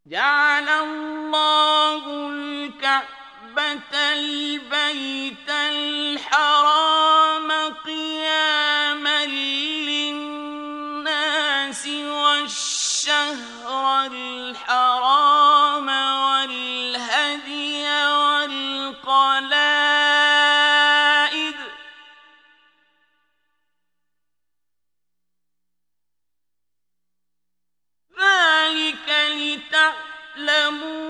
جعل الله الكعبة البيت الحرام قياما للناس والشهر الحرام والهدي والقلائد ذلك لتعلموا